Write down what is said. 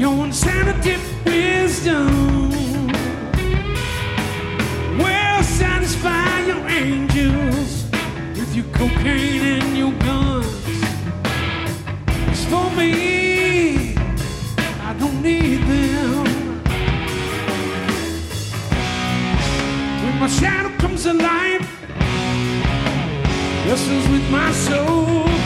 your insanity wisdom will satisfy your angels with your cocaine and your guns. As for me, I don't need them. When my shadow comes alive, wrestles with my soul.